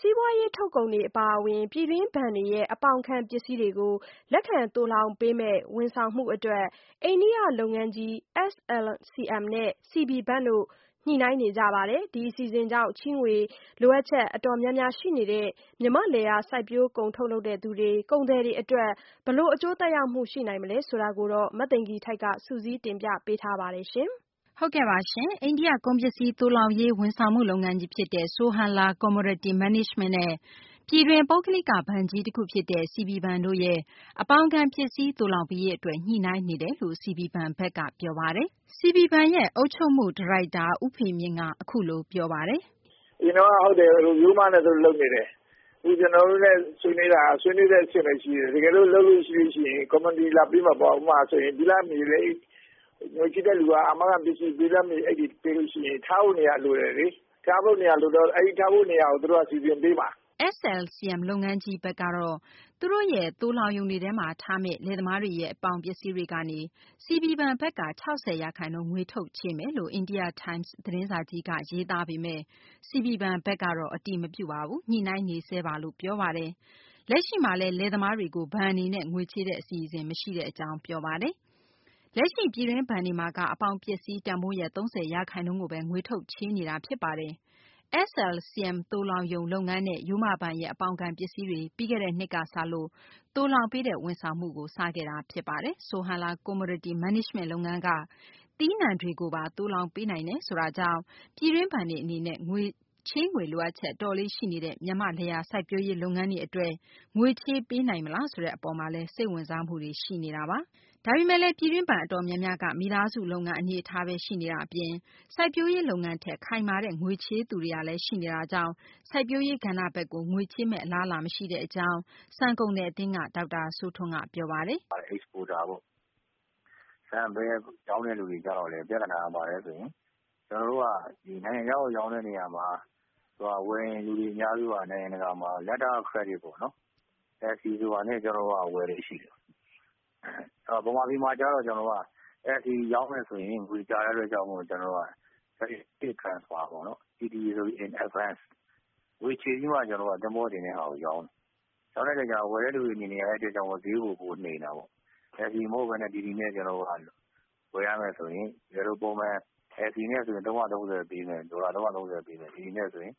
စီးပွားရေးထုတ်ကုန်တွေအပါအဝင်ပြည်တွင်းဘဏ်တွေရဲ့အပေါင်ခံပစ္စည်းတွေကိုလက်ခံသိုလှောင်ပေးမယ့်ဝန်ဆောင်မှုအတွက်အိန္ဒိယလုပ်ငန်းကြီး SLCM နဲ့ CB ဘဏ်တို့ညှိနှိုင်းနေကြပါတယ်။ ဒီအစီအစဉ်ကြောင့်ချေးငွေလိုအပ်ချက်အတော်များများရှိနေတဲ့မြန်မာ့လယ်ယာစိုက်ပျိုးကုန်ထုတ်လုပ်သူတွေကုန်သည်တွေအတွက်ဘယ်လိုအကျိုးသက်ရောက်မှုရှိနိုင်မလဲဆိုတာကိုမသိင်္ဂ ီထိုက်က စုစည်းတင်ပြပေးထားပါတယ်။ဟုတ်ကဲ့ပါရှင်။အိန္ဒိယကုန်ပစ္စည်းသိုလှောင်ရေးဝန်ဆောင်မှုလုပ်ငန်းကြီးဖြစ်တဲ့ Sohana Commodity Management နဲ့ပြည်တွင်းပုဂ္ဂလိကဘဏ်ကြီးတခုဖြစ်တဲ့ CB ဘဏ်တို့ရဲ့အပေါင်ခံပစ္စည်းသိုလှောင်ပေးရေးအတွက်ညှိနှိုင်းနေတယ်လို့ CB ဘဏ်ဘက်ကပြောပါတယ်။ CB ဘဏ်ရဲ့အုပ်ချုပ်မှုဒါရိုက်တာဦးဖေမြင့်ကအခုလိုပြောပါတယ်။ "အရင်တော့ဟုတ်တယ်ရိုးမနဲ့ဆိုလုပ်နေတယ်။အခုကျနော်တို့နဲ့ဆွေးနွေးတဲ့အဆင့်ပဲရှိတယ်။တကယ်လို့လုပ်လို့ရှိရင် community လာပေးမှာပေါ့။ဥပမာဆိုရင်ဘိလပ်မြေတွေငွေရှိတဲ့လူကအာမခံပစ္စည်းဘိလပ်မြေအိတ်တွေပေးလို့ရှိရင်ထားဖို့နေရာလိုတယ်လေ။ထားဖို့နေရာလိုတော့အဲဒီထားဖို့နေရာကိုသူတို့ကစီစဉ်ပေးမှာ။ SLCM လုပ်ငန်းကြီးဘက်ကတော့သူတို့ရဲ့သိုလှောင်ရုံတွေထဲမှာထားမယ့်လယ်သမားတွေရဲ့အပေါင်ပစ္စည်းတွေကနေ CB ဘဏ်ဘက်က60%ငွေထုတ်ချေးမယ်လို့ India Times သတင်းစာကြီးကရေးသားပေမယ့် CB ဘဏ်ဘက်ကတော့အတည်မပြုပါဘူး။ညှိနှိုင်းနေဆဲပါလို့ပြောပါတယ်။လက်ရှိမှာလည်းလယ်သမားတွေကိုဘဏ်အနေနဲ့ငွေချေးတဲ့အစီအစဉ်မရှိတဲ့အကြောင်းပြောပါတယ်။လက်ရှိပြည်တွင်းဘဏ်တွေမှာကအပေါင်ပစ္စည်းတန်ဖိုးရဲ့30%ကိုပဲငွေထုတ်ချေးနေတာဖြစ်ပါတယ်။ SLCM သိုလှောင်ရုံလုပ်ငန်းနဲ့ရိုးမဘဏ်ရဲ့အပေါင်ခံပစ္စည်းတွေပြီးခဲ့တဲ့နှစ်ကစလို့သိုလှောင်ပေးတဲ့ဝန်ဆောင်မှုကိုစခဲ့တာဖြစ်ပါတယ်။ Sohana Commodity Management လုပ်ငန်းကသီးနှံတွေကိုပါသိုလှောင်ပေးနိုင်တယ်ဆိုတာကြောင့်ပြည်တွင်းဘဏ်တွေအနေနဲ့ချေးငွေလိုအပ်ချက်အတော်လေးရှိနေတဲ့မြန်မာ့လယ်ယာစိုက်ပျိုးရေးလုပ်ငန်းတွေအတွက်ငွေချေးပေးနိုင်မလားဆိုတဲ့အပေါ်မှာလည်းစိတ်ဝင်စားမှုတွေရှိနေတာပါ။ဒါပေမဲ့လည်းပြည်တွင်းဘဏ်အတော်များများကမိသားစုလုပ်ငန်းအနေအထားပဲရှိနေတာအပြင်စိုက်ပျိုးရေးလုပ်ငန်းထက်ခိုင်မာတဲ့ငွေချေးသူတွေကလည်းရှိနေတာကြောင့်စိုက်ပျိုးရေးကဏ္ဍဘက်ကိုငွေချေးမယ့်အလားအလာမရှိတဲ့အကြောင်းဆန်ကုန်သည်အသင်းကဒေါက်တာစိုးထွန်းကပြောပါတယ်။ Exporter ပေါ့ဆန်ပဲရောင်းတဲ့လူတွေကြတော့လေပြဿနာကပါတယ်ဆိုရင်ကျွန်တော်တို့ကဒီနိုင်ငံခြားကိုရောင်းတဲ့နေရာမှာဝယ်ရင်လူတွေအများစုကနိုင်ငံတကာမှာ letter of credit ပေါ့နော်။ LC ဆိုတာနဲ့ကျွန်တော်တို့ကဝယ်လို့ရှိတယ်။ဗမာပြည်မှာကျတော့ကျွန်တော်တို့က LC ရောင်းမယ်ဆိုရင်ငွေကြာတဲ့အတွက်ကြောင့်မို့ကျွန်တော်တို့က credit transfer ပေါ့နော်။ TD ဆိုပြီး in advance ငွေချေပြီးမှကျွန်တော်တို့ကသင်္ဘောတင်တဲ့ဟာကိုရောင်းတယ်။ရောင်းတဲ့အခါကျဝယ်တဲ့လူတွေအနေနဲ့အဲ့အတွက်ကြောင့်ဈေးကိုပိုနှိမ်တာပေါ့။ LC မဟုတ်ဘဲနဲ့ TD နဲ့ကျွန်တော်တို့ကဝယ်ရမယ်ဆိုရင်ဒီလိုပုံမှန် LC နဲ့ဆိုရင်330ပေးမယ်ဒေါ်လာ330ပေးမယ် TD နဲ့ဆိုရင်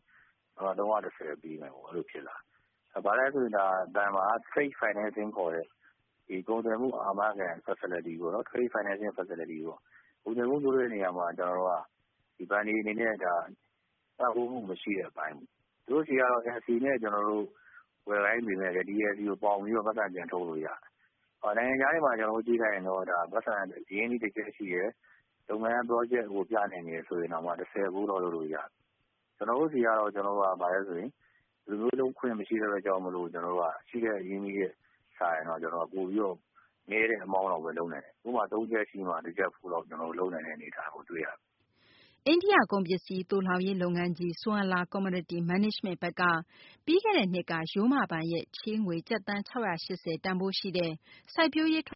310ပေးမယ်ပေါ့အဲ့လိုဖြစ်လာ။ဘာလဲဆိုရင်ဒါဘဏ်မှာ trade financing ခေါ်တဲ့ဒီကုန်သွယ်မှုအာမခံ facility ပေါ့နော် trade financing facility ပေါ့။ကုန်သွယ်မှုလုပ်တဲ့နေရာမှာကျွန်တော်တို့ကဒီဘဏ်တွေအနေနဲ့ဒါပံ့ပိုးမှုမရှိတဲ့အပိုင်း။သူတို့စီကတော့ LC နဲ့ကျွန်တော်တို့ဝယ်တိုင်းပြင်မဲ့ဒီ LC ကိုပေါင်ပြီးတော့ပတ်စံပြန်ထုတ်လို့ရတယ်။နိုင်ငံခြားတွေမှာကျွန်တော်တို့ကြည့်လိုက်ရင်တော့ဒါပတ်စံရင်းနှီးတစ်ချက်ရှိတယ်။လုပ်ငန်း project ကိုပြနိုင်တယ်ဆိုရင်တော့မှ10ဘိုးတော့လုပ်လို့ရတယ်။ကျွန်တော်တို့စီကတော့ကျွန်တော်တို့ကဘာလဲဆိုရင်ဒီလိုမျိုးလုံးခွင့်မရှိတဲ့အတွက်ကြောင့်မလို့ကျွန်တော်တို့ကရှိတဲ့ရင်းနှီးရဲ့စာရင်တော့ကျွန်တော်ပို့ပြီးတော့နည်းတဲ့အမောင်းတော့ပဲလုပ်နိုင်တယ်။ဥပမာ3ချက်ရှိမှ1ချက်ဖို့တော့ကျွန်တော်တို့လုပ်နိုင်တဲ့အနေအထားကိုတွေ့ရတယ်။အိန္ဒိယကုန်ပစ္စည်းသိုလှောင်ရေးလုပ်ငန်းကြီး Sohana Commodity Management ဘက်ကပြီးခဲ့တဲ့နှစ်ကရိုးမဘဏ်ရဲ့ချေးငွေကျပ်သန်း680တန်ဖိုးရှိတဲ့စိုက်ပျိုးရေးထွ